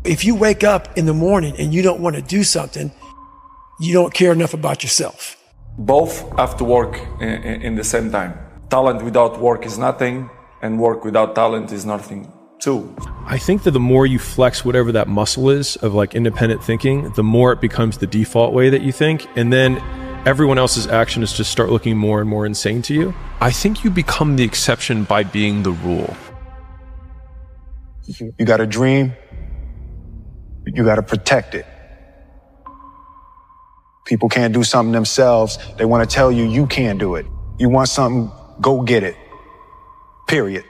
if you wake up in the morning and you don't want to do something, you don't care enough about yourself. Both have to work in the same time. Talent without work is nothing, and work without talent is nothing too. I think that the more you flex whatever that muscle is of like independent thinking, the more it becomes the default way that you think, and then everyone else's actions just start looking more and more insane to you. I think you become the exception by being the rule. You got a dream, you got to protect it. People can't do something themselves. They want to tell you you can't do it. You want something, go get it. Period.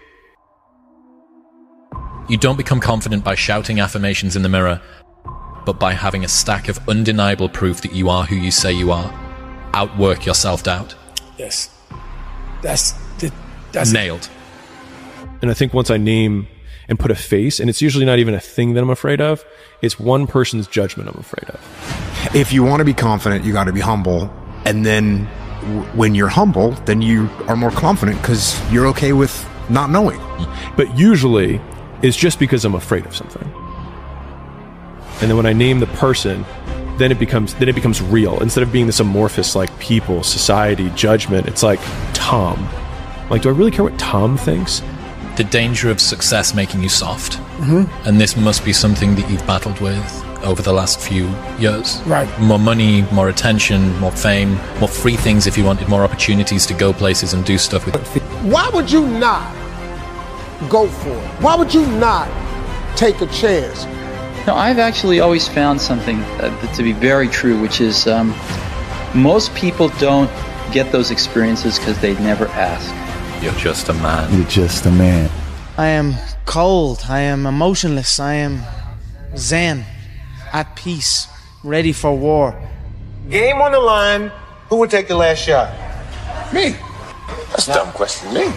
You don't become confident by shouting affirmations in the mirror, but by having a stack of undeniable proof that you are who you say you are. Outwork your self-doubt. Yes. That's nailed. And I think once I name and put a face, and it's usually not even a thing that I'm afraid of, it's one person's judgment I'm afraid of. If you want to be confident, you got to be humble. And then when you're humble, then you are more confident because you're okay with not knowing. But usually it's just because I'm afraid of something. And then when I name the person, then it becomes real. Instead of being this amorphous like people, society, judgment, it's like Tom. Like, do I really care what Tom thinks? The danger of success making you soft. Mm-hmm. And this must be something that you've battled with over the last few years. Right. More money, more attention, more fame, more free things if you wanted, more opportunities to go places and do stuff with. Why would you not go for it? Why would you not take a chance? No, I've actually always found something to be very true, which is most people don't get those experiences because they never ask. You're just a man. You're just a man. I am cold. I am emotionless. I am zen, at peace, ready for war. Game on the line. Who would take the last shot? Me. That's a dumb question. Me.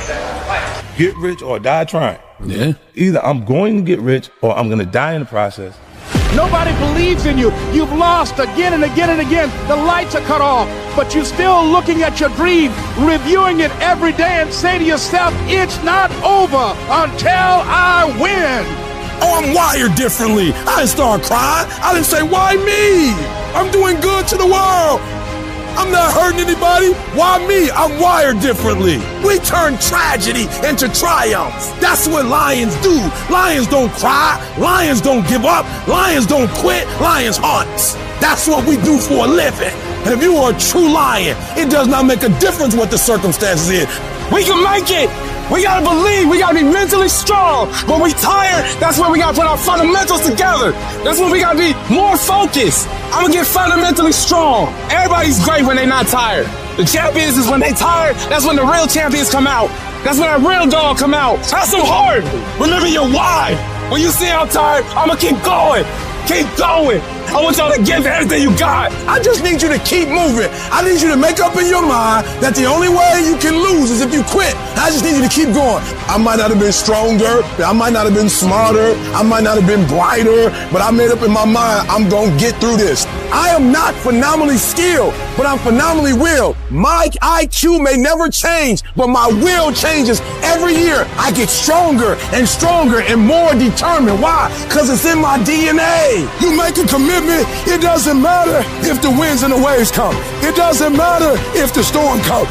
Get rich or die trying. Yeah. Either I'm going to get rich or I'm going to die in the process. Nobody believes in you. You've lost again and again and again. The lights are cut off, but you're still looking at your dream, reviewing it every day and say to yourself, it's not over until I win. Oh, I'm wired differently. I didn't start crying. I didn't say, why me? I'm doing good to the world. I'm not hurting anybody. Why me? I'm wired differently. We turn tragedy into triumph. That's what lions do. Lions don't cry. Lions don't give up. Lions don't quit. Lions hunt. That's what we do for a living. And if you are a true lion, it does not make a difference what the circumstances is. We can make it. We gotta believe. We gotta be mentally strong. When we tired, that's when we gotta put our fundamentals together. That's when we gotta be more focused. I'm gonna get fundamentally strong. Everybody's great when they're not tired. The champions is when they tired. That's when the real champions come out. That's when a real dog come out. Have some heart. Remember your why. When you see I'm tired, I'm gonna keep going. Keep going. I want y'all to give everything you got. I just need you to keep moving. I need you to make up in your mind that the only way you can lose is if you quit. I just need you to keep going. I might not have been stronger. I might not have been smarter. I might not have been brighter, but I made up in my mind I'm going to get through this. I am not phenomenally skilled, but I'm phenomenally willed. My IQ may never change, but my will changes every year. I get stronger and stronger and more determined. Why? Because it's in my DNA. You make a commitment. It doesn't matter if the winds and the waves come. It doesn't matter if the storm comes.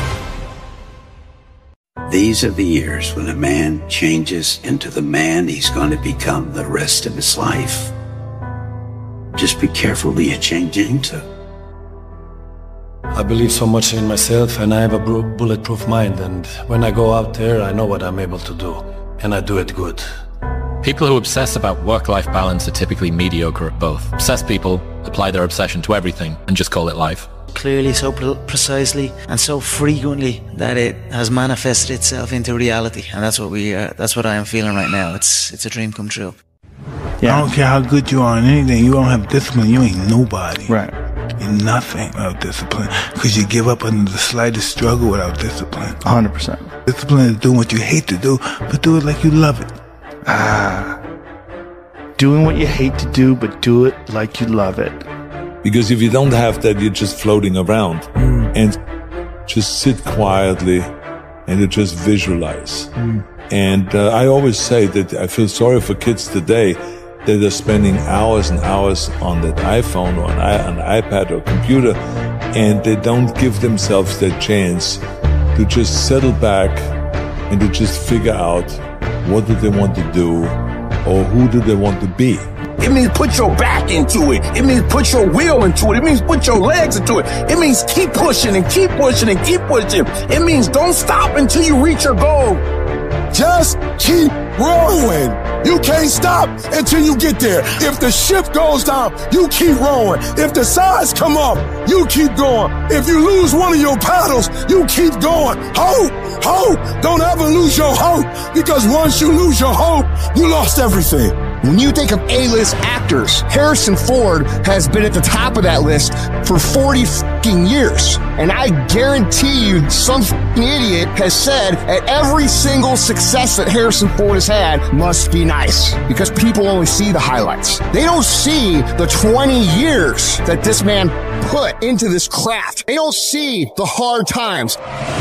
These are the years when a man changes into the man he's going to become the rest of his life. Just be careful who you change into. I believe so much in myself, and I have a bulletproof mind, and when I go out there, I know what I'm able to do, and I do it good. People who obsess about work-life balance are typically mediocre at both. Obsessed people apply their obsession to everything and just call it life. Clearly, so precisely, and so frequently that it has manifested itself into reality, and that's what I am feeling right now. It's a dream come true. Yeah. I don't care how good you are in anything. You don't have discipline. You ain't nobody. Right. You're nothing without discipline, because you give up under the slightest struggle without discipline. 100%. Discipline is doing what you hate to do, but do it like you love it. Doing what you hate to do, but do it like you love it. Because if you don't have that, you're just floating around and just sit quietly and you just visualize. And I always say that I feel sorry for kids today that are spending hours and hours on that iPhone or an iPad or computer, and they don't give themselves that chance to just settle back and to just figure out what do they want to do or who do they want to be. It means put your back into it. It means put your will into it. It means put your legs into it. It means keep pushing and keep pushing and keep pushing. It means don't stop until you reach your goal. Just keep rowing. You can't stop until you get there. If the ship goes down, you keep rowing. If the sides come up, you keep going. If you lose one of your paddles, you keep going. Hope, hope. Don't ever lose your hope, because once you lose your hope, you lost everything. When you think of A-list actors, Harrison Ford has been at the top of that list for 40 fucking years. And I guarantee you some fucking idiot has said that every single success that Harrison Ford has had must be nice, because people only see the highlights. They don't see the 20 years that this man put into this craft. They don't see the hard times.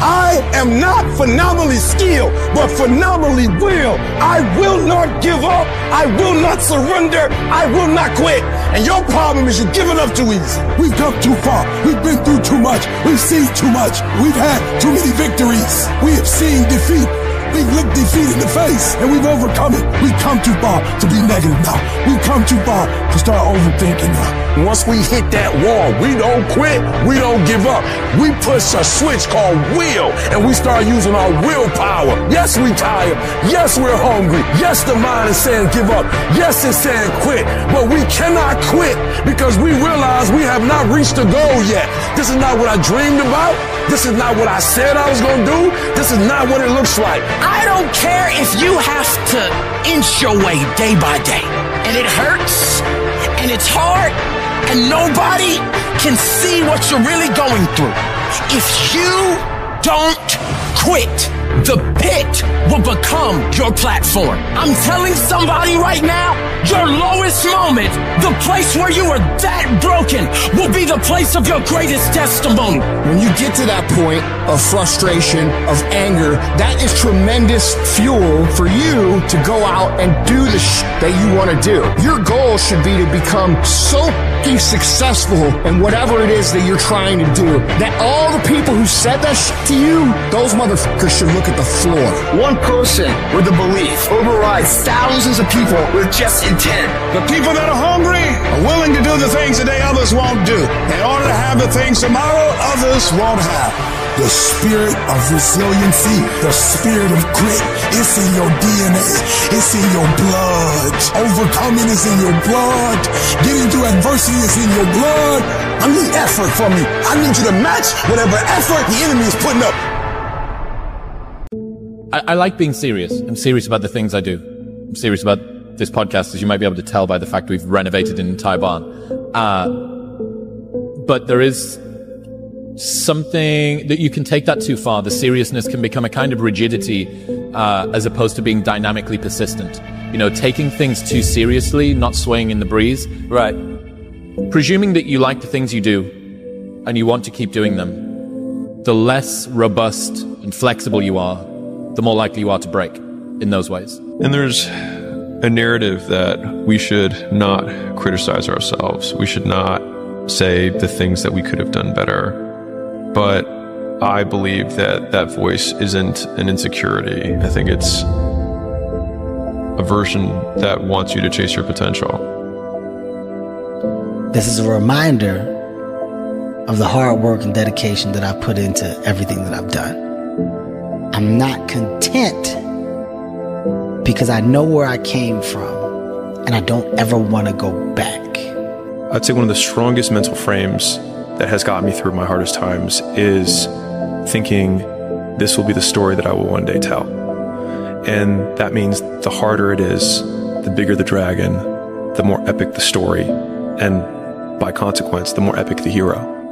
I am not phenomenally skilled, but phenomenally willed. I will not give up. I will not surrender. I will not quit. And your problem is you're giving up too easy. We've come too far. We've been through too much. We've seen too much. We've had too many victories. We have seen defeat. We've looked defeat in the face, and we've overcome it. We've come too far to be negative now. We've come too far to start overthinking now. Once we hit that wall, we don't quit, we don't give up. We push a switch called will, and we start using our willpower. Yes, we tired. Yes, we're hungry. Yes, the mind is saying give up. Yes, it's saying quit. But we cannot quit because we realize we have not reached the goal yet. This is not what I dreamed about. This is not what I said I was going to do. This is not what it looks like. I don't care if you have to inch your way day by day, and it hurts, and it's hard, and nobody can see what you're really going through. If you don't quit, the pit will become your platform. I'm telling somebody right now, your lowest moment, the place where you were that broken, will be the place of your greatest testimony. When you get to that point of frustration, of anger, that is tremendous fuel for you to go out and do the that you want to do. Your goal should be to become so successful in whatever it is that you're trying to do, that all the people who said that to you, those motherfuckers should look at the floor. One person with a belief overrides thousands of people with just intent. The people that are hungry are willing to do the things that others won't do, in order to have the things tomorrow others won't have. The spirit of resiliency, the spirit of grit, it's in your DNA. It's in your blood. Overcoming is in your blood. Getting through adversity is in your blood. I need effort from you. I need you to match whatever effort the enemy is putting up. I like being serious. I'm serious about the things I do. I'm serious about this podcast, as you might be able to tell by the fact we've renovated an entire barn. But there is something that you can take that too far. The seriousness can become a kind of rigidity, as opposed to being dynamically persistent. You know, taking things too seriously, not swaying in the breeze. Right. Presuming that you like the things you do and you want to keep doing them, the less robust and flexible you are, the more likely you are to break in those ways. And there's a narrative that we should not criticize ourselves. We should not say the things that we could have done better. But I believe that that voice isn't an insecurity. I think it's a version that wants you to chase your potential. This is a reminder of the hard work and dedication that I put into everything that I've done. I'm not content because I know where I came from and I don't ever want to go back. I'd say one of the strongest mental frames that has got me through my hardest times is thinking this will be the story that I will one day tell. And that means the harder it is, the bigger the dragon, the more epic the story, and by consequence, the more epic the hero.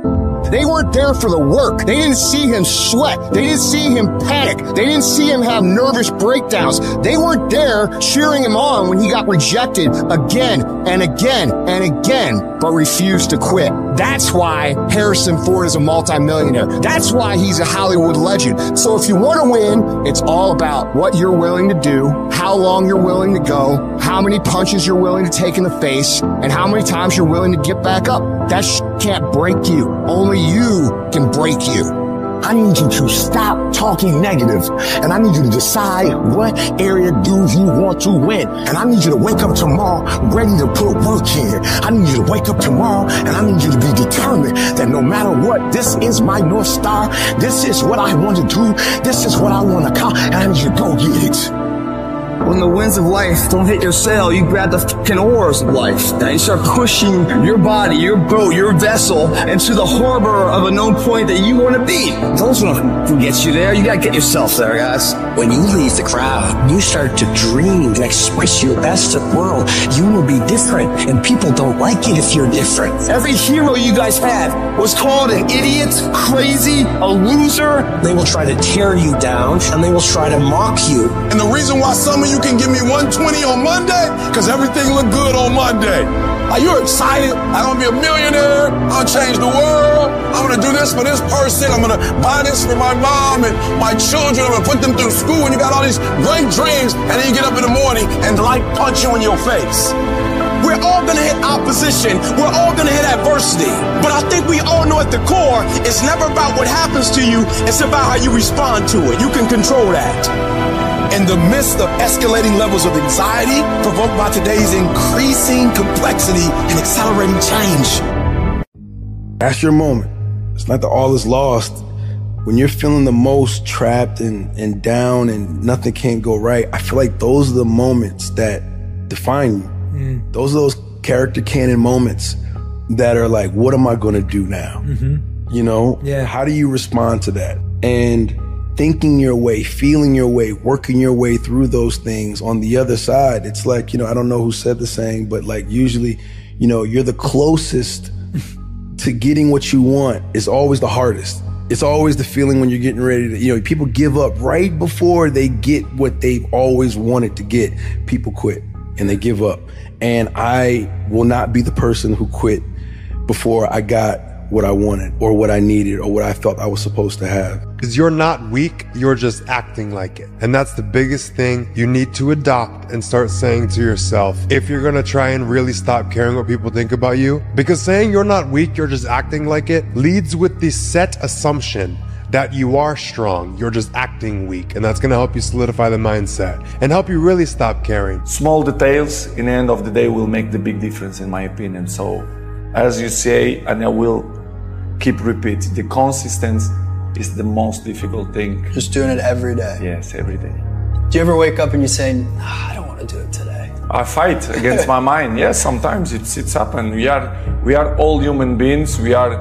They weren't there for the work. They didn't see him sweat. They didn't see him panic. They didn't see him have nervous breakdowns. They weren't there cheering him on when he got rejected again and again and again, but refused to quit. That's why Harrison Ford is a multimillionaire. That's why he's a Hollywood legend. So if you want to win, it's all about what you're willing to do, how long you're willing to go, how many punches you're willing to take in the face, and how many times you're willing to get back up. That can't break you. Only you can break you. I need you to stop talking negative, and I need you to decide what area do you want to win. And I need you to wake up tomorrow ready to put work in. I need you to wake up tomorrow, and I need you to be determined that no matter what, this is my North Star. This is what I want to do. This is what I want to accomplish, and I need you to go get it. When the winds of life don't hit your sail, you grab the fucking oars of life. And you start pushing your body, your boat, your vessel into the harbor of a known point that you want to be. Those won't get you there. You gotta get yourself there, guys. When you leave the crowd, you start to dream and express your best to the world. You will be different, and people don't like it if you're different. Every hero you guys had was called an idiot, crazy, a loser. They will try to tear you down, and they will try to mock you. And the reason why some of you can give me 120 on Monday, because everything look good on Monday. Are you excited? I'm going to be a millionaire. I'll change the world. I'm going to do this for this person. I'm going to buy this for my mom and my children. I'm going to put them through school. And you got all these great dreams. And then you get up in the morning and life punch you in your face. We're all going to hit opposition. We're all going to hit adversity. But I think we all know at the core, it's never about what happens to you. It's about how you respond to it. You can control that. In the midst of escalating levels of anxiety provoked by today's increasing complexity and accelerating change. That's your moment. It's not that all is lost. When you're feeling the most trapped and down and nothing can go right, I feel like those are the moments that define you. Those are those character canon moments that are like, what am I going to do now? You know, how do you respond to that? And thinking your way, feeling your way, working your way through those things on the other side. It's like, you know, I don't know who said the saying, but like usually, you know, you're the closest to getting what you want is always the hardest. It's always the feeling when you're getting ready to, you know, people give up right before they get what they've always wanted to get. People quit and they give up. And I will not be the person who quit before I got what I wanted or what I needed or what I felt I was supposed to have. Because you're not weak, you're just acting like it. And that's the biggest thing you need to adopt and start saying to yourself if you're gonna try and really stop caring what people think about you. Because saying you're not weak, you're just acting like it leads with the set assumption that you are strong, you're just acting weak. And that's gonna help you solidify the mindset and help you really stop caring. Small details in the end of the day will make the big difference in my opinion. So as you say, and I will keep repeating, the consistency is the most difficult thing. Just doing it every day. Yes, every day. Do you ever wake up and you say, I don't want to do it today? I fight against my mind. Yes, sometimes it's happened. We are all human beings. We are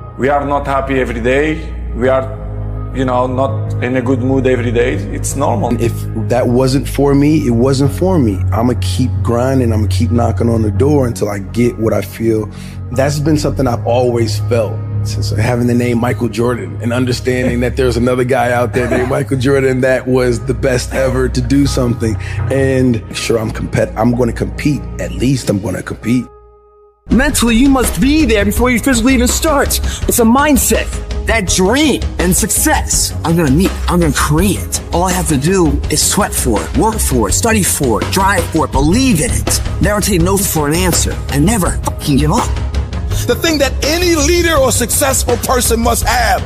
not happy every day. We are, you know, not in a good mood every day. It's normal. If that wasn't for me, it wasn't for me. I'm gonna keep grinding. I'm gonna keep knocking on the door until I get what I feel. That's been something I've always felt. Since having the name Michael Jordan and understanding that there's another guy out there named Michael Jordan that was the best ever to do something. And sure, I'm going to compete. At least I'm going to compete. Mentally, you must be there before you physically even start. It's a mindset. That dream and success, I'm gonna create. All I have to do is sweat for it, work for it, study for it, drive for it, believe in it. Never take no for an answer, and never fucking give up. The thing that any leader or successful person must have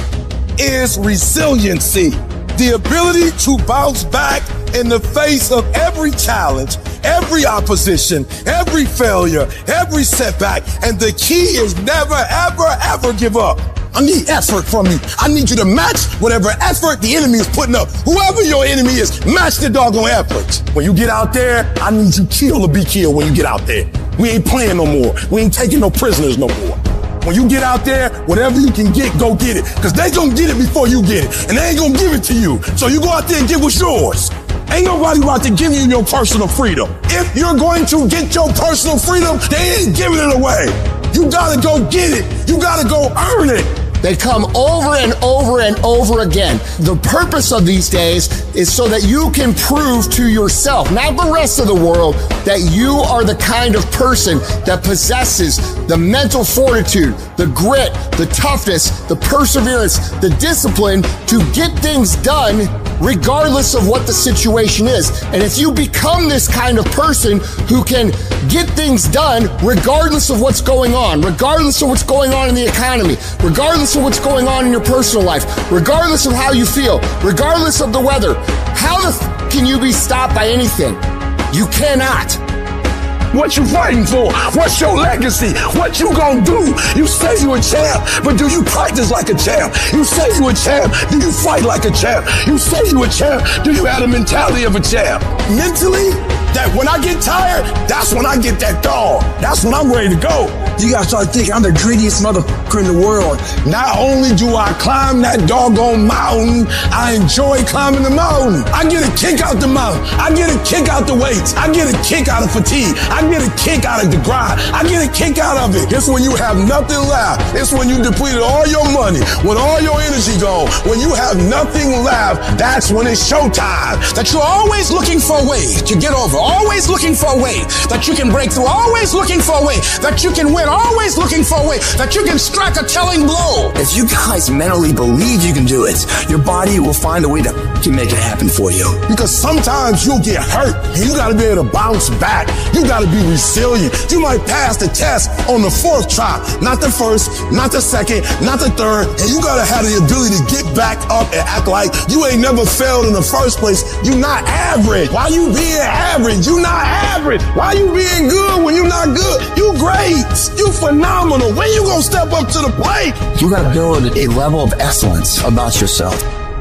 is resiliency. The ability to bounce back in the face of every challenge, every opposition, every failure, every setback. And the key is never, ever, ever give up. I need effort from you. I need you to match whatever effort the enemy is putting up. Whoever your enemy is, match the doggone effort. When you get out there, I need you kill or be killed when you get out there. We ain't playing no more. We ain't taking no prisoners no more. When you get out there, whatever you can get, go get it. Because they gonna get it before you get it. And they ain't gonna give it to you. So you go out there and get what's yours. Ain't nobody out there giving you your personal freedom. If you're going to get your personal freedom, they ain't giving it away. You gotta go get it. You gotta go earn it. They come over and over and over again. The purpose of these days is so that you can prove to yourself, not the rest of the world, that you are the kind of person that possesses the mental fortitude, the grit, the toughness, the perseverance, the discipline to get things done regardless of what the situation is. And if you become this kind of person who can get things done regardless of what's going on, regardless of what's going on in the economy, regardless of what's going on in your personal life, regardless of how you feel, regardless of the weather, how the can you be stopped by anything? You cannot. What you fighting for? What's your legacy? What you gonna do? You say you a champ, but do you practice like a champ? You say you a champ, do you fight like a champ? You say you a champ, do you have the mentality of a champ? Mentally, that when I get tired, that's when I get that dog. That's when I'm ready to go. You gotta start thinking, I'm the greediest motherfucker in the world. Not only do I climb that doggone mountain, I enjoy climbing the mountain. I get a kick out the mountain. I get a kick out the weights. I get a kick out of fatigue. I get a kick out of the grind. I get a kick out of it. It's when you have nothing left. It's when you depleted all your money, when all your energy gone, when you have nothing left, that's when it's showtime. That you're always looking for a way to get over, always looking for a way that you can break through, always looking for a way that you can win, always looking for a way that you can strike a telling blow. If you guys mentally believe you can do it, your body will find a way to make it happen for you. Because sometimes you'll get hurt and you gotta be able to bounce back. You gotta be resilient. You might pass the test on the 4th try, not the 1st, not the 2nd, not the 3rd, and you gotta have the ability to get back up and act like you ain't never failed in the first place. You're not average. Why you being average? You not average. Why you being good when you not good? You great. You phenomenal. When you gonna step up to the plate? You gotta build a level of excellence about yourself.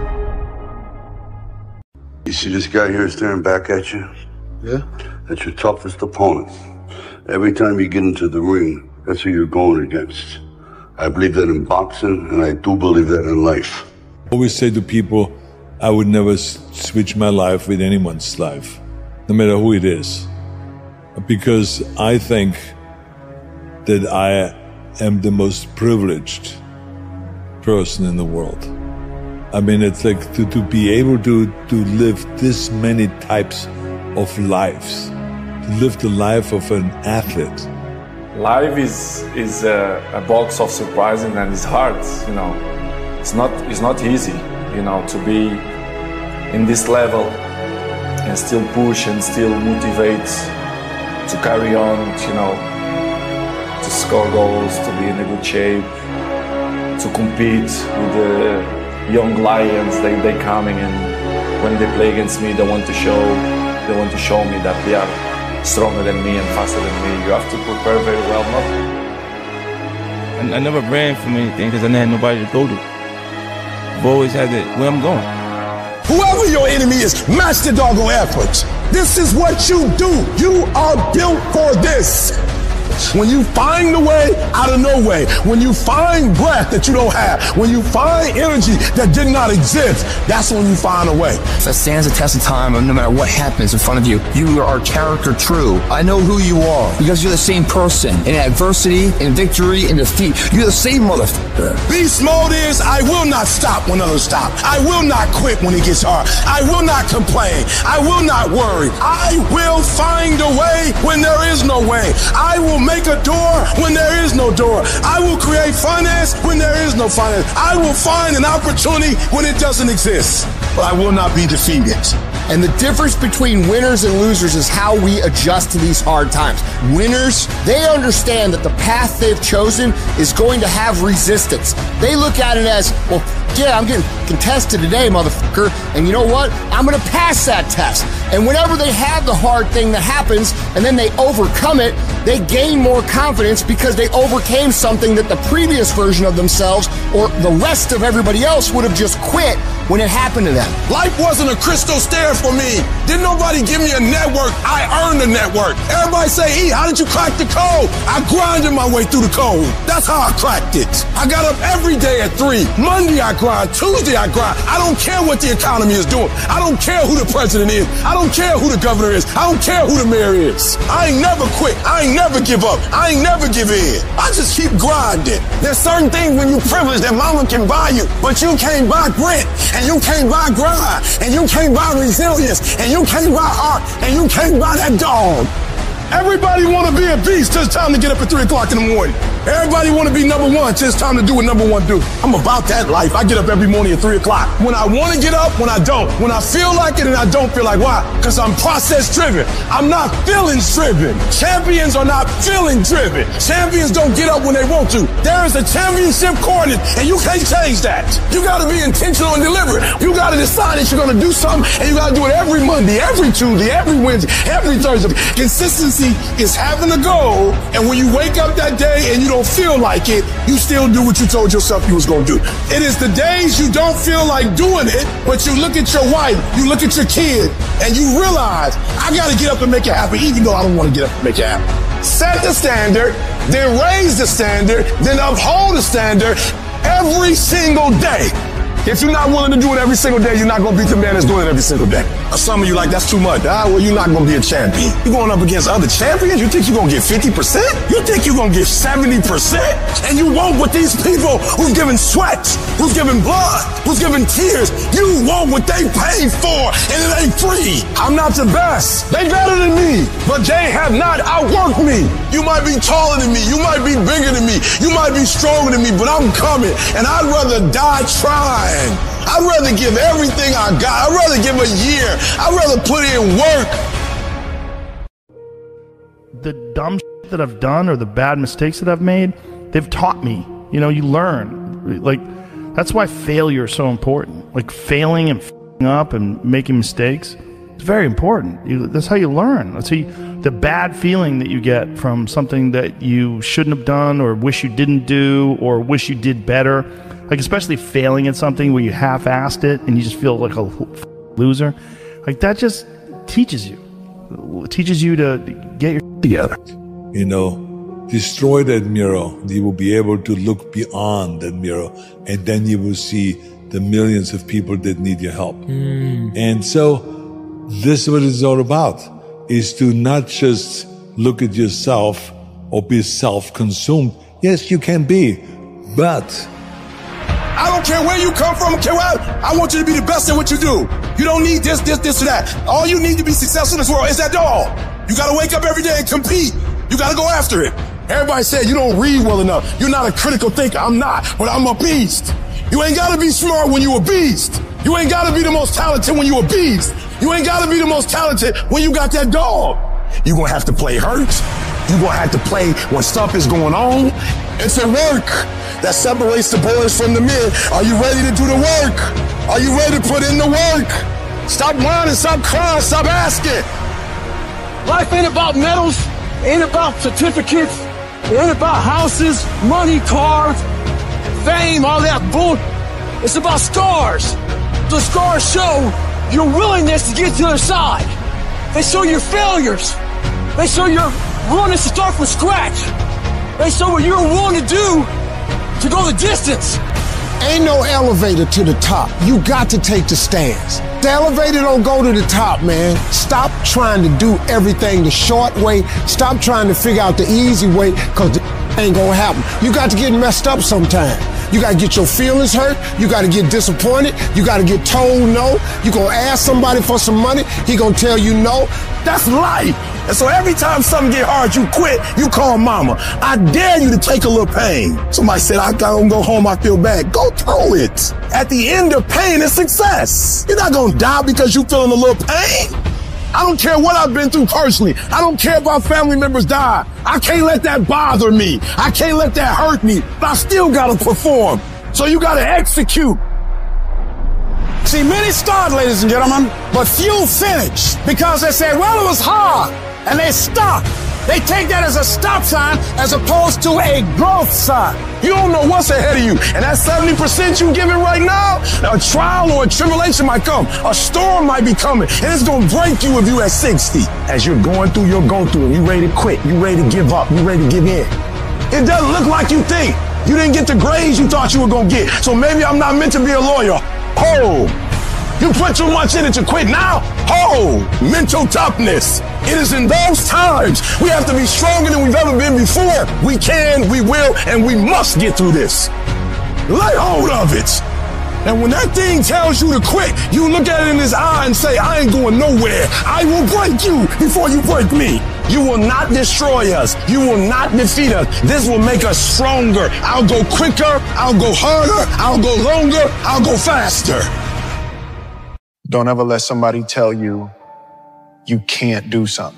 You see this guy here staring back at you? Yeah. That's your toughest opponent. Every time you get into the ring, that's who you're going against. I believe that in boxing, and I do believe that in life. I always say to people, I would never switch my life with anyone's life, no matter who it is. Because I think that I am the most privileged person in the world. I mean, it's like to be able to live this many types of lives, to live the life of an athlete. Life is a box of surprises and it's hard, you know. It's not easy, you know, to be in this level and still push and still motivate to carry on, you know, to score goals, to be in a good shape, to compete with the young lions. They coming, and when they play against me, they want to show me that they are stronger than me and faster than me. You have to prepare very well. I never ran from anything because I didn't have nobody to go to. I've always had it where I'm going. Whoever your enemy is, match the doggone efforts. This is what you do. You are built for this. When you find a way out of no way, when you find breath that you don't have, when you find energy that did not exist, that's when you find a way. That stands the test of time, and no matter what happens in front of you, you are character true. I know who you are because you're the same person. In adversity, in victory, in defeat, you're the same motherfucker. Beast mode is, I will not stop when others stop. I will not quit when it gets hard. I will not complain. I will not worry. I will find a way when there is no way. I will make a door when there is no door. I will create finance when there is no finance. I will find an opportunity when it doesn't exist. But I will not be defeated. And the difference between winners and losers is how we adjust to these hard times. Winners, they understand that the path they've chosen is going to have resistance. They look at it as, well, yeah, I'm getting contested today, motherfucker. And you know what? I'm going to pass that test. And whenever they have the hard thing that happens and then they overcome it, they gain more confidence because they overcame something that the previous version of themselves or the rest of everybody else would have just quit when it happened to them. Life wasn't a crystal stair for me. Didn't nobody give me a network. I earned the network. Everybody say, E, how did you crack the code? I grinded my way through the code. That's how I cracked it. I got up every day at 3. Monday I grind. Tuesday I grind. I don't care what the economy is doing. I don't care who the president is. I don't care who the governor is. I don't care who the mayor is. I ain't never quit. I ain't never give up. I ain't never give in. I just keep grinding. There's certain things when you privileged that mama can buy you, but you can't buy grit, and you can't buy grind, and you can't buy resilience, and you can't buy art, and you can't buy that dog. Everybody want to be a beast till it's time to get up at 3 o'clock in the morning. Everybody want to be number one till it's time to do what number one do. I'm about that life. I get up every morning at 3 o'clock. When I want to get up, when I don't. When I feel like it and I don't feel like. Why? Because I'm process driven. I'm not feelings driven. Champions are not feeling driven. Champions don't get up when they want to. There is a championship coordinate and you can't change that. You got to be intentional and deliberate. You got to decide that you're going to do something and you got to do it every Monday, every Tuesday, every Wednesday, every Thursday. Consistency is having a goal, and when you wake up that day and you don't feel like it, you still do what you told yourself you was going to do. It is the days you don't feel like doing it, but you look at your wife, you look at your kid, and you realize, I got to get up and make it happen, even though I don't want to get up and make it happen. Set the standard, then raise the standard, then uphold the standard every single day. If you're not willing to do it every single day, you're not going to beat the man that's doing it every single day. Some of you like, that's too much. Well, you're not going to be a champion. You're going up against other champions? You think you're going to get 50%? You think you're going to get 70%? And you want what these people who's giving sweat, who's giving blood, who's giving tears, you want what they paid for, and it ain't free. I'm not the best. They better than me, but they have not outworked me. You might be taller than me. You might be bigger than me. You might be stronger than me, but I'm coming, and I'd rather die trying. I'd rather give everything I got. I'd rather give a year. I'd rather put in work. The dumb shit that I've done or the bad mistakes that I've made, they've taught me. You know, you learn. Like, that's why failure is so important. Like, failing and f***ing up and making mistakes, it's very important. That's how you learn. That's how the bad feeling that you get from something that you shouldn't have done or wish you didn't do or wish you did better. Like, especially failing at something where you half-assed it and you just feel like a loser. Like, that just teaches you. It teaches you to get your together. You know, destroy that mirror. You will be able to look beyond that mirror, and then you will see the millions of people that need your help. And so, this is what it's all about, is to not just look at yourself or be self-consumed. Yes, you can be, but I don't care where you come from. I want you to be the best at what you do. You don't need this, or that. All you need to be successful in this world is that doll. You got to wake up every day and compete. You got to go after it. Everybody said you don't read well enough. You're not a critical thinker. I'm not, but I'm a beast. You ain't got to be smart when you a beast. You ain't got to be the most talented when you a beast. You ain't got to be the most talented when you got that dog. You're going to have to play hurt. You're going to have to play when stuff is going on. It's a work that separates the boys from the men. Are you ready to do the work? Are you ready to put in the work? Stop whining, stop crying, stop asking. Life ain't about medals, ain't about certificates, it ain't about houses, money, cars, fame, all that bull. It's about scars. The scars show your willingness to get to the other side. They show your failures. They show your willingness to start from scratch. They show what you're willing to do to go the distance. Ain't no elevator to the top. You got to take the stairs. The elevator don't go to the top, man. Stop trying to do everything the short way. Stop trying to figure out the easy way, because the ain't gonna happen. You got to get messed up sometime. You got to get your feelings hurt. You got to get disappointed. You got to get told no. You gonna ask somebody for some money. He gonna tell you no. That's life. And so every time something get hard, you quit, you call mama. I dare you to take a little pain. Somebody said, I gotta go home, I feel bad. Go through it. At the end of pain is success. You're not gonna die because you feeling a little pain. I don't care what I've been through personally. I don't care if our family members die. I can't let that bother me. I can't let that hurt me. But I still gotta perform. So you gotta execute. See, many start, ladies and gentlemen, but few finish because they say, well, it was hard, and they stop. They take that as a stop sign as opposed to a growth sign. You don't know what's ahead of you. And that 70% you giving right now, a trial or a tribulation might come. A storm might be coming. And it's going to break you if you at 60. As you're going through, and you ready to quit. You ready to give up. You ready to give in. It doesn't look like you think. You didn't get the grades you thought you were going to get. So maybe I'm not meant to be a lawyer. Oh, you put too much in it to quit now? Oh, mental toughness. It is in those times we have to be stronger than we've ever been before. We can, we will, and we must get through this. Lay hold of it. And when that thing tells you to quit, you look at it in his eye and say, I ain't going nowhere. I will break you before you break me. You will not destroy us. You will not defeat us. This will make us stronger. I'll go quicker. I'll go harder. I'll go longer. I'll go faster. Don't ever let somebody tell you you can't do something.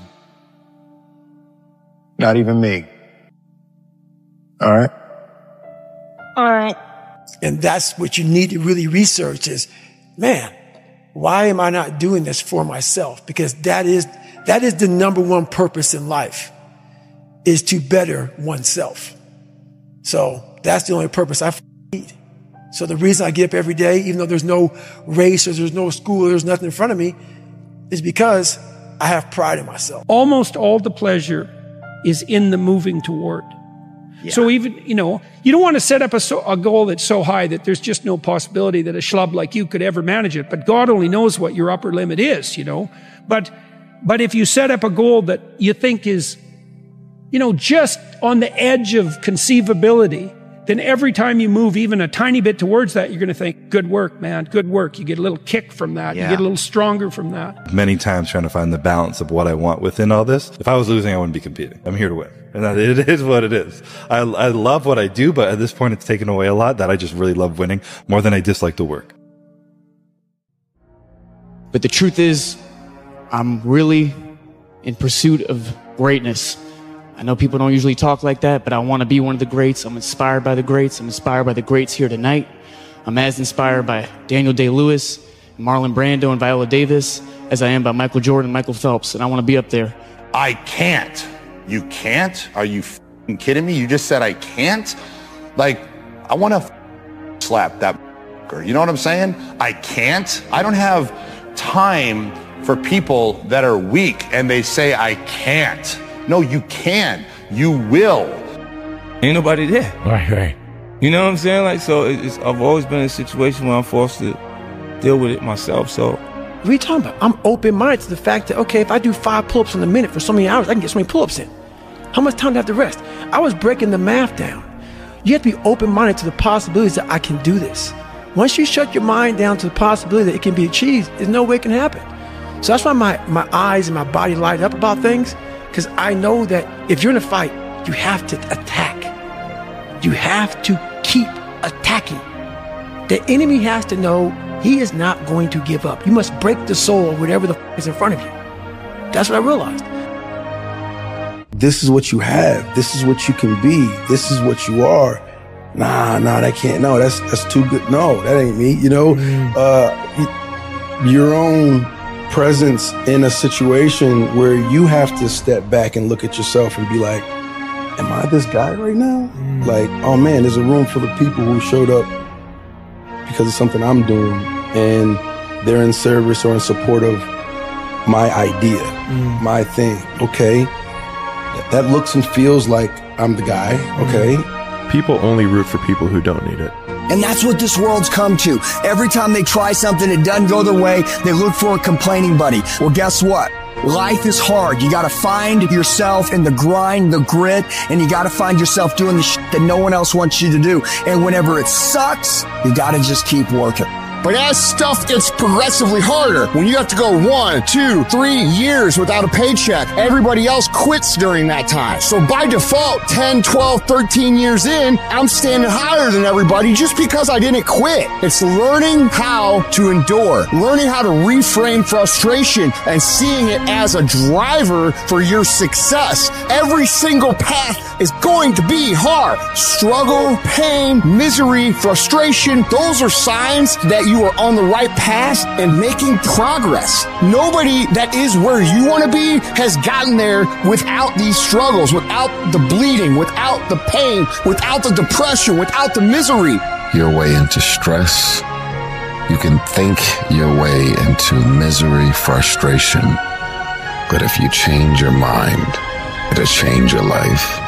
Not even me. All right? All right. And that's what you need to really research is, man, why am I not doing this for myself? Because that is the number one purpose in life, is to better oneself. So that's the only purpose I need. So the reason I get up every day, even though there's no race or there's no school, or there's nothing in front of me, is because I have pride in myself. Almost all the pleasure is in the moving toward. Yeah. So even, you don't want to set up a goal that's so high that there's just no possibility that a schlub like you could ever manage it. But God only knows what your upper limit is, But if you set up a goal that you think is, just on the edge of conceivability, then every time you move even a tiny bit towards that, you're going to think, good work, man, good work. You get a little kick from that. Yeah. You get a little stronger from that. Many times trying to find the balance of what I want within all this. If I was losing, I wouldn't be competing. I'm here to win. And it is what it is. I love what I do, but at this point, it's taken away a lot that I just really love winning more than I dislike the work. But the truth is, I'm really in pursuit of greatness. I know people don't usually talk like that, but I want to be one of the greats. I'm inspired by the greats. I'm inspired by the greats here tonight. I'm as inspired by Daniel Day-Lewis, Marlon Brando, and Viola Davis as I am by Michael Jordan and Michael Phelps, and I want to be up there. I can't. You can't? Are you f***ing kidding me? You just said I can't? Like, I want to slap that f***er. You know what I'm saying? I can't. I don't have time for people that are weak and they say I can't. No, you can. You will. Ain't nobody there. Right. You know what I'm saying? I've always been in a situation where I'm forced to deal with it myself, so. What are you talking about? I'm open-minded to the fact that, okay, if I do 5 pull-ups in a minute for so many hours, I can get so many pull-ups in. How much time do I have to rest? I was breaking the math down. You have to be open-minded to the possibilities that I can do this. Once you shut your mind down to the possibility that it can be achieved, there's no way it can happen. So that's why my eyes and my body light up about things, because I know that if you're in a fight, you have to attack. You have to keep attacking. The enemy has to know he is not going to give up. You must break the soul of whatever the is in front of you. That's what I realized. This is what you have. This is what you can be. This is what you are. Nah, that can't. No, that's too good. No, that ain't me. Your own presence in a situation where you have to step back and look at yourself and be like, am I this guy right now? Like, oh man, there's a room full of people who showed up because of something I'm doing, and they're in service or in support of my idea, my thing. Okay, that looks and feels like I'm the guy. Okay. People only root for people who don't need it. And that's what this world's come to. Every time they try something, it doesn't go their way, they look for a complaining buddy. Well, guess what? Life is hard. You gotta find yourself in the grind, the grit, and you gotta find yourself doing the shit that no one else wants you to do. And whenever it sucks, you gotta just keep working. But as stuff gets progressively harder, when you have to go 1, 2, 3 years without a paycheck, everybody else quits during that time. So by default, 10, 12, 13 years in, I'm standing higher than everybody just because I didn't quit. It's learning how to endure, learning how to reframe frustration and seeing it as a driver for your success. Every single path is going to be hard. Struggle, pain, misery, frustration, those are signs that that you are on the right path and making progress. Nobody that is where you want to be has gotten there without these struggles, without the bleeding, without the pain, without the depression, without the misery. Your way into stress. You can think your way into misery, frustration. But if you change your mind, it'll change your life.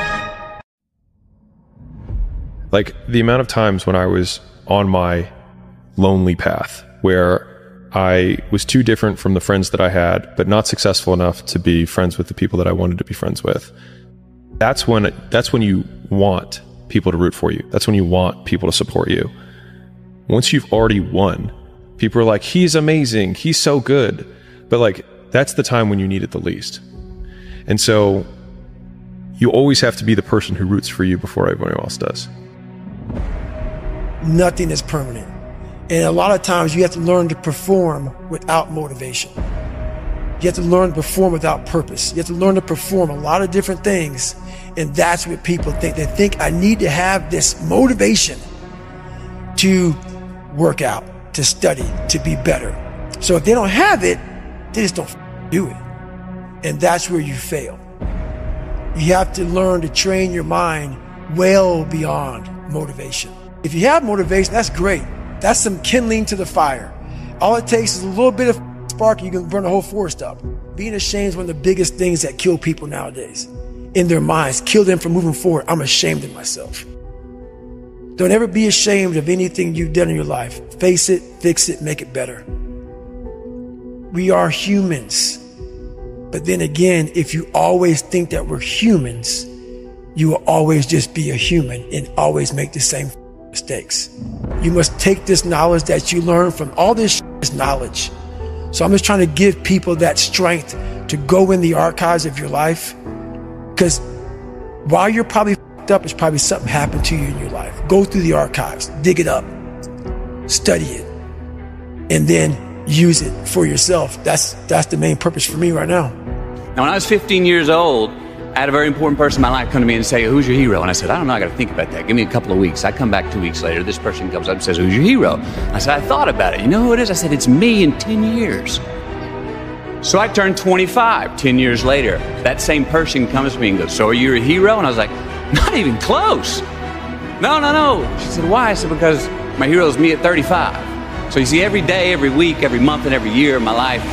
Like the amount of times when I was on my lonely path where I was too different from the friends that I had, but not successful enough to be friends with the people that I wanted to be friends with. That's when you want people to root for you. That's when you want people to support you. Once you've already won, people are like, he's amazing, he's so good. But like, that's the time when you need it the least. And so you always have to be the person who roots for you before everyone else does. Nothing is permanent. And a lot of times you have to learn to perform without motivation. You have to learn to perform without purpose. You have to learn to perform a lot of different things. And that's what people think. They think I need to have this motivation to work out, to study, to be better. So if they don't have it, they just don't do it. And that's where you fail. You have to learn to train your mind well beyond motivation. If you have motivation, that's great. That's some kindling to the fire. All it takes is a little bit of spark and you can burn the whole forest up. Being ashamed is one of the biggest things that kill people nowadays. In their minds, kill them from moving forward. I'm ashamed of myself. Don't ever be ashamed of anything you've done in your life. Face it, fix it, make it better. We are humans. But then again, if you always think that we're humans, you will always just be a human and always make the same mistakes. You must take this knowledge that you learn from all this knowledge. So I'm just trying to give people that strength to go in the archives of your life. Because while you're probably up, it's probably something happened to you in your life. Go through the archives, dig it up, study it, and then use it for yourself. That's the main purpose for me right now. Now, when I was 15 years old, I had a very important person in my life come to me and say, who's your hero? And I said, I don't know, I got to think about that. Give me a couple of weeks. I come back 2 weeks later. This person comes up and says, who's your hero? I said, I thought about it. You know who it is? I said, it's me in 10 years. So I turned 25 10 years later. That same person comes to me and goes, so are you a hero? And I was like, not even close. No. She said, why? I said, because my hero is me at 35. So you see, every day, every week, every month, and every year of my life,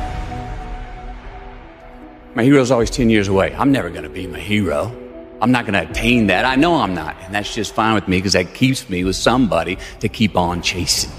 my hero's always 10 years away. I'm never going to be my hero. I'm not going to attain that. I know I'm not. And that's just fine with me because that keeps me with somebody to keep on chasing.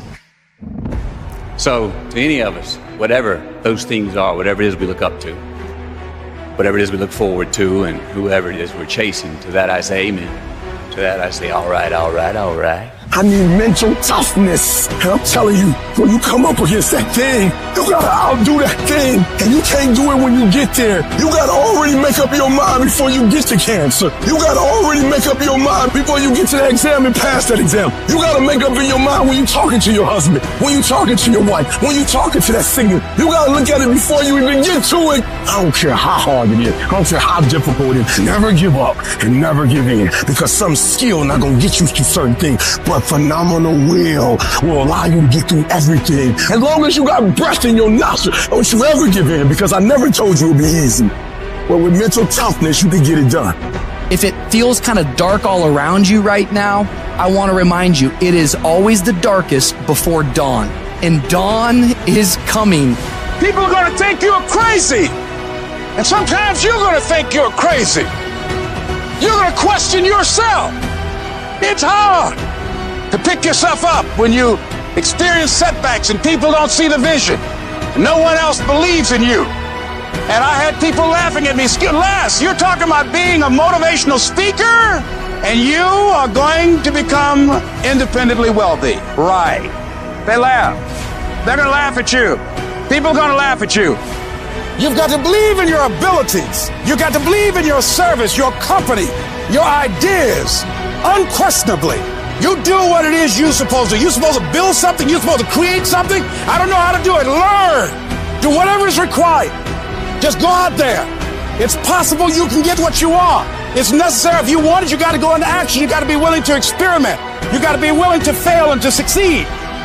So to any of us, whatever those things are, whatever it is we look up to, whatever it is we look forward to, and whoever it is we're chasing, to that I say amen. To that I say, all right. I need mental toughness. And I'm telling you, when you come up against that thing, you gotta outdo that thing. And you can't do it when you get there. You gotta already make up your mind before you get to cancer. You gotta already make up your mind before you get to that exam and pass that exam. You gotta make up in your mind when you're talking to your husband, when you're talking to your wife, when you're talking to that singer. You gotta look at it before you even get to it. I don't care how hard it is. I don't care how difficult it is. Never give up and never give in, because some skill not gonna get you to certain things, but phenomenal will allow you to get through everything. As long as you got breath in your nostril, don't you ever give in, because I never told you it would be easy. But with mental toughness, you can get it done. If it feels kind of dark all around you right now, I want to remind you, it is always the darkest before dawn. And dawn is coming. People are going to think you're crazy. And sometimes you're going to think you're crazy. You're going to question yourself. It's hard to pick yourself up when you experience setbacks and people don't see the vision. And no one else believes in you. And I had people laughing at me. Les, you're talking about being a motivational speaker and you are going to become independently wealthy. Right. They laugh. They're going to laugh at you. People are going to laugh at you. You've got to believe in your abilities. You've got to believe in your service, your company, your ideas. Unquestionably, you do what it is you're supposed to. You're supposed to build something. You're supposed to create something. I don't know how to do it. Learn. Do whatever is required. Just go out there. It's possible you can get what you want. It's necessary. If you want it, you got to go into action. You got to be willing to experiment. You got to be willing to fail and to succeed.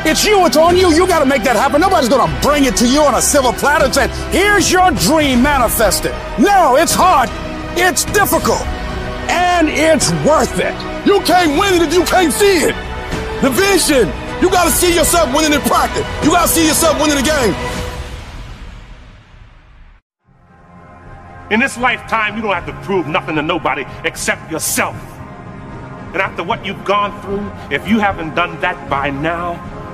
It's you. It's on you. You got to make that happen. Nobody's going to bring it to you on a silver platter and say, here's your dream manifested. No, it's hard. It's difficult. And it's worth it. You can't win it if you can't see it. The vision. You got to see yourself winning in practice. You got to see yourself winning the game. In this lifetime, you don't have to prove nothing to nobody except yourself. And after what you've gone through, if you haven't done that by now,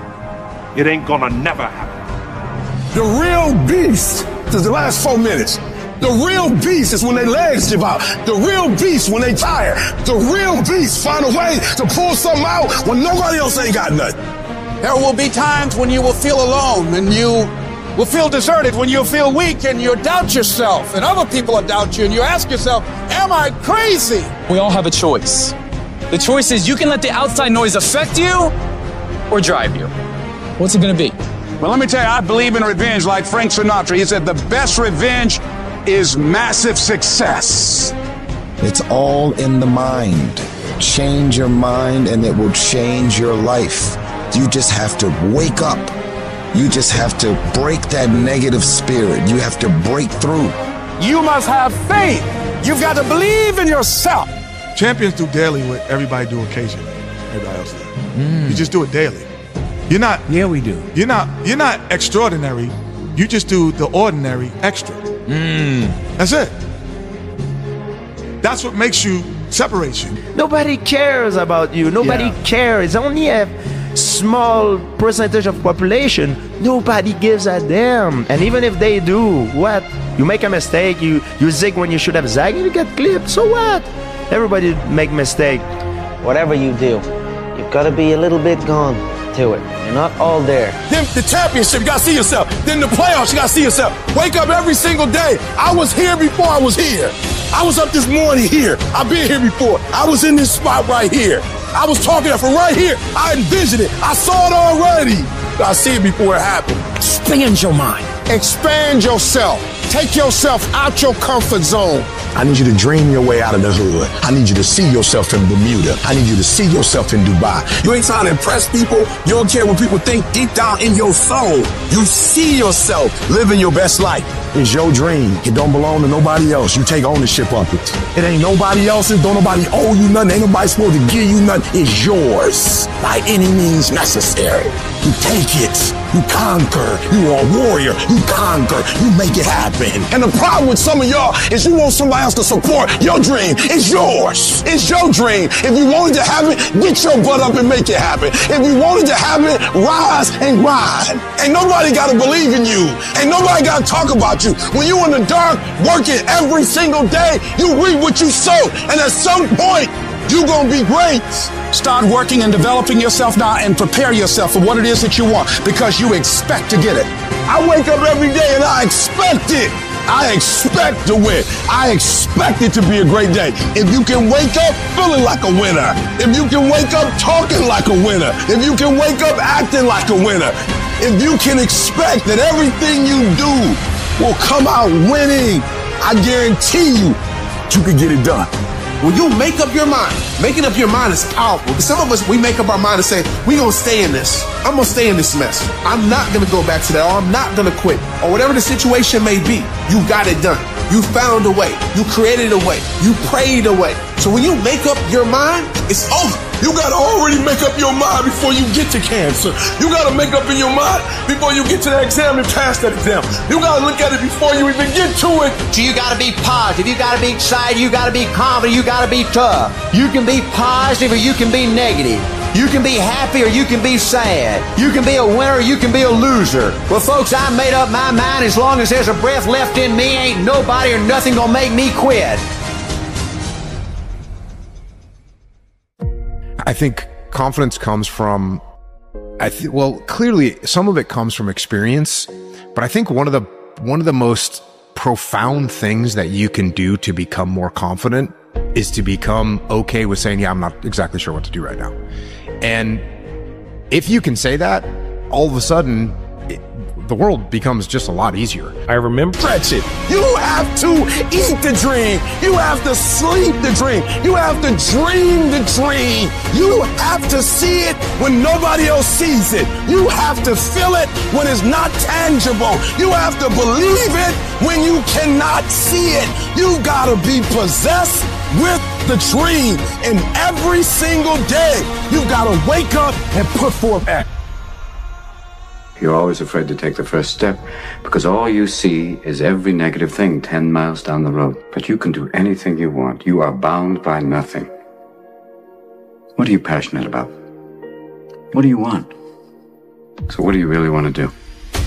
it ain't gonna never happen. The real beast is the last 4 minutes. The real beast is when their legs give out. The real beast when they tired. The real beast find a way to pull something out when nobody else ain't got nothing. There will be times when you will feel alone and you will feel deserted, when you'll feel weak and you doubt yourself and other people will doubt you and you ask yourself, am I crazy? We all have a choice. The choice is you can let the outside noise affect you or drive you. What's it gonna be? Well, let me tell you, I believe in revenge like Frank Sinatra. He said the best revenge is massive success. It's all in the mind. Change your mind and it will change your life. You just have to wake up. You just have to break that negative spirit. You have to break through. You must have faith. You've got to believe in yourself. Champions do daily what everybody do occasionally. Everybody else does. You just do it daily. You're not. Yeah, we do. You're not extraordinary. You just do the ordinary extra. That's it. That's what makes you, separates you. Nobody cares about you. Nobody cares. Only a small percentage of population. Nobody gives a damn. And even if they do, what? You make a mistake, you zig when you should have zagged, you get clipped. So what? Everybody make mistake. Whatever you do, you've got to be a little bit gone to it. You're not all there. Then the championship, you got to see yourself. Then the playoffs, you got to see yourself. Wake up every single day. I was here before I was here. I was up this morning here. I've been here before. I was in this spot right here. I was talking from right here. I envisioned it. I saw it already. I see it before it happened. Expand your mind. Expand yourself. Take yourself out your comfort zone. I need you to dream your way out of the hood. I need you to see yourself in Bermuda. I need you to see yourself in Dubai. You ain't trying to impress people. You don't care what people think deep down in your soul. You see yourself living your best life. It's your dream. It don't belong to nobody else. You take ownership of it. It ain't nobody else's. Don't nobody owe you nothing. Ain't nobody supposed to give you nothing. It's yours by any means necessary. You take it. You conquer. You are a warrior. You conquer. You make it happen. And the problem with some of y'all is you want somebody else to support your dream. It's yours. It's your dream. If you wanted to have it, get your butt up and make it happen. If you wanted to have it, rise and grind. Ain't nobody got to believe in you. Ain't nobody got to talk about you. When you in the dark, working every single day, you reap what you sow. And at some point, you're going to be great. Start working and developing yourself now and prepare yourself for what it is that you want because you expect to get it. I wake up every day and I expect it. I expect to win. I expect it to be a great day. If you can wake up feeling like a winner, if you can wake up talking like a winner, if you can wake up acting like a winner, if you can expect that everything you do will come out winning, I guarantee you can get it done. When you make up your mind, making up your mind is powerful. Because some of us, we make up our mind and say, we're going to stay in this. I'm going to stay in this mess. I'm not going to go back to that, or I'm not going to quit, or whatever the situation may be. You got it done. You found a way. You created a way. You prayed a way. So when you make up your mind, it's over. You got to already make up your mind before you get to cancer. You got to make up in your mind before you get to that exam and pass that exam. You got to look at it before you even get to it. So you got to be positive. You got to be excited. You got to be confident. You got to be tough. You can be positive or you can be negative. You can be happy or you can be sad. You can be a winner or you can be a loser. Well, folks, I made up my mind. As long as there's a breath left in me, ain't nobody or nothing gonna make me quit. I think confidence comes from, well, clearly some of it comes from experience, but I think one of the most profound things that you can do to become more confident is to become okay with saying, yeah, I'm not exactly sure what to do right now. And if you can say that, all of a sudden, the world becomes just a lot easier. I remember Stretch it. You have to eat the dream. You have to sleep the dream. You have to dream the dream. You have to see it when nobody else sees it. You have to feel it when it's not tangible. You have to believe it when you cannot see it. You gotta be possessed with the dream. And every single day, you gotta wake up and put forth action. You're always afraid to take the first step because all you see is every negative thing 10 miles down the road. But you can do anything you want. You are bound by nothing. What are you passionate about? What do you want? So what do you really want to do?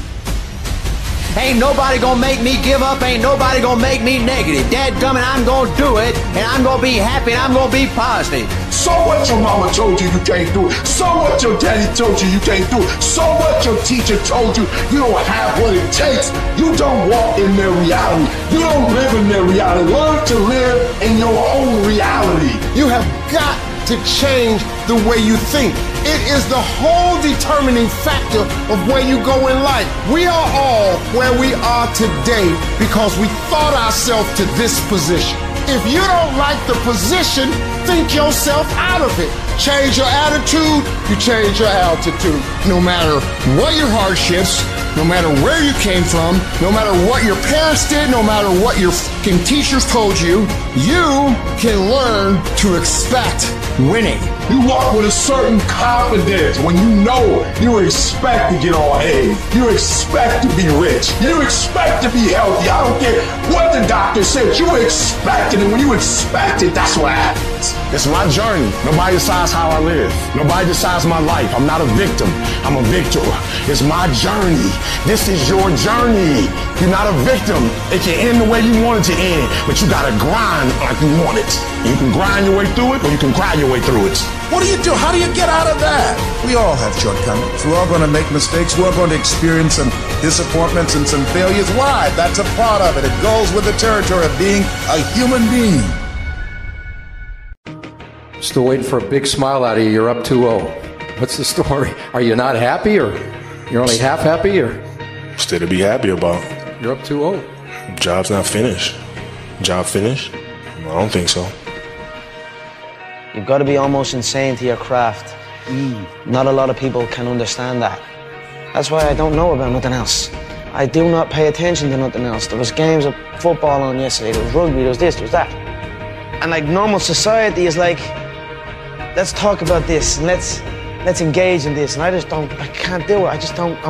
Ain't nobody gonna make me give up. Ain't nobody gonna make me negative. Dadgummit, I'm gonna do it, and I'm gonna be happy, and I'm gonna be positive. So what your mama told you can't do it. So what your daddy told you can't do it. So what your teacher told you don't have what it takes. You don't walk in their reality. You don't live in their reality. Learn to live in your own reality. You have got to change the way you think. It is the whole determining factor of where you go in life. We are all where we are today because we thought ourselves to this position. If you don't like the position, think yourself out of it. Change your attitude, you change your altitude. No matter what your hardships, no matter where you came from, no matter what your parents did, no matter what your fucking teachers told you, you can learn to expect winning. You walk with a certain confidence when you know you expect to get all A. You expect to be rich. You expect to be healthy. I don't care what the doctor says. You expect it, and when you expect it, that's what happens. It's my journey. Nobody decides how I live. Nobody decides my life. I'm not a victim. I'm a victor. It's my journey. This is your journey. You're not a victim. It can end the way you want it to end, but you gotta grind like you want it. You can grind your way through it, or you can cry your way through it. What do you do? How do you get out of that? We all have shortcomings. We're all going to make mistakes. We're going to experience some disappointments and some failures. Why? That's a part of it. It goes with the territory of being a human being. Still waiting for a big smile out of you. You're up 2-0. What's the story? Are you not happy, or you're only half happy, or? Still to be happy about. You're up 2-0. Job's not finished. Job finished? I don't think so. You've got to be almost insane to your craft. Not a lot of people can understand that. That's why I don't know about nothing else. I do not pay attention to nothing else. There was games of football on yesterday, there was rugby, there was this, there was that. And like normal society is like, let's talk about this, and let's engage in this. And I can't do it. I just don't,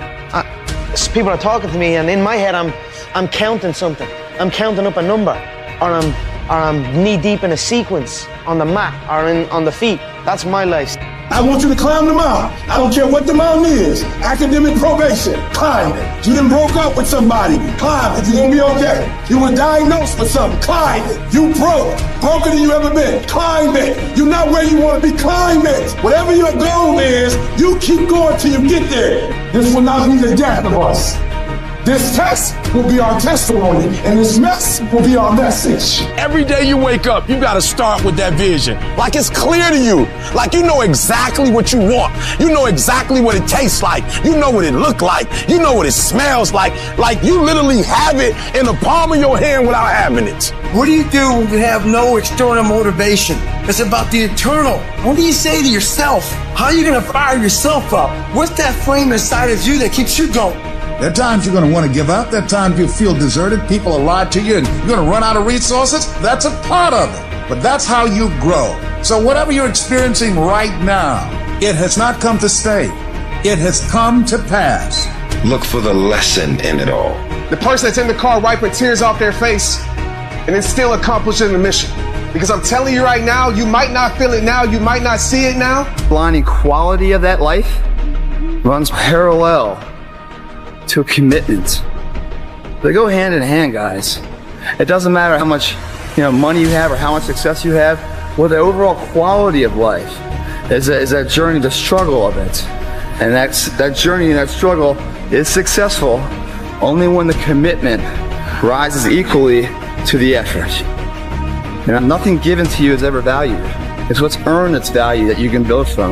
people are talking to me, and in my head I'm counting something. I'm counting up a number, or I'm knee deep in a sequence on the mat or on the feet. That's my life. I want you to climb the mountain. I don't care what the mountain is. Academic probation, climb it. You done broke up with somebody, climb it. You're gonna be okay. You were diagnosed with something, climb it. You broker than you ever been, climb it. You're not where you want to be, climb it. Whatever your goal is, you keep going till you get there. This will not be the death of us. This test will be our testimony, and this mess will be our message. Every day you wake up, you gotta start with that vision. Like it's clear to you. Like you know exactly what you want. You know exactly what it tastes like. You know what it looks like. You know what it smells like. Like you literally have it in the palm of your hand without having it. What do you do when you have no external motivation? It's about the internal. What do you say to yourself? How are you gonna fire yourself up? What's that flame inside of you that keeps you going? There are times you're going to want to give up. There are times you feel deserted. People will lie to you and you're going to run out of resources. That's a part of it. But that's how you grow. So whatever you're experiencing right now, it has not come to stay. It has come to pass. Look for the lesson in it all. The person that's in the car wiping tears off their face and it's still accomplishing the mission. Because I'm telling you right now, you might not feel it now, you might not see it now. Blinding quality of that life runs parallel to a commitment. They go hand in hand, guys. It doesn't matter how much money you have or how much success you have. Well, the overall quality of life is that journey, the struggle of it. And that journey and that struggle is successful only when the commitment rises equally to the effort. And nothing given to you is ever valued. It's what's earned its value that you can build from.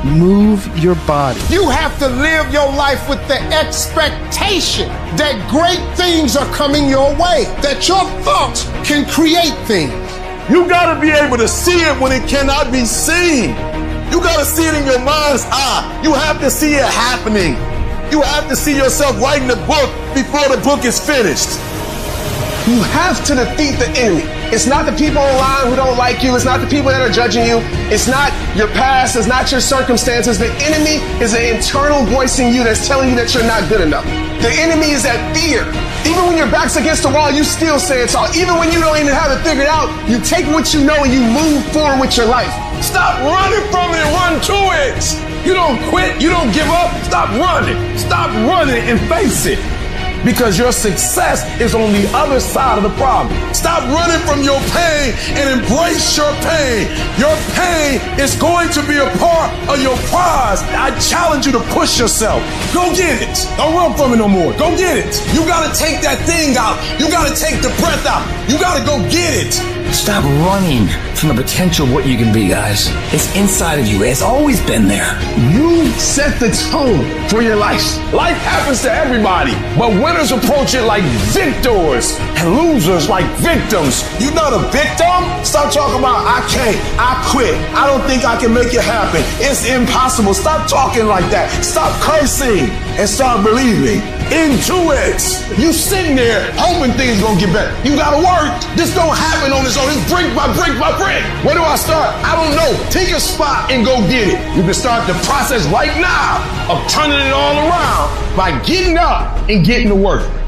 Move your body. You have to live your life with the expectation that great things are coming your way, that your thoughts can create things. You gotta be able to see it when it cannot be seen. You gotta see it in your mind's eye. You have to see it happening. You have to see yourself writing the book before the book is finished. You have to defeat the enemy. It's not the people online who don't like you. It's not the people that are judging you. It's not your past. It's not your circumstances. The enemy is an internal voice in you that's telling you that you're not good enough. The enemy is that fear. Even when your back's against the wall, you still say it's all. Even when you don't even have it figured out, you take what you know and you move forward with your life. Stop running from it and run to it. You don't quit. You don't give up. Stop running. Stop running and face it. Because your success is on the other side of the problem. Stop running from your pain and embrace your pain. Your pain is going to be a part of your prize. I challenge you to push yourself. Go get it. Don't run from it no more. Go get it. You gotta take that thing out. You gotta take the breath out. You gotta go get it. Stop running from the potential of what you can be, guys. It's inside of you. It's always been there. You set the tone for your life. Life happens to everybody, but winners approach it like victors and losers like victims. You're not a victim? Stop talking about I can't, I quit, I don't think I can make it happen, it's impossible. Stop talking like that. Stop cursing and start believing into it. You sitting there hoping things gonna get better. You gotta work. This don't happen on its own. It's brick by brick by brick. Where do I start? I don't know. Take a spot and go get it. You can start the process right now of turning it all around by getting up and getting to work.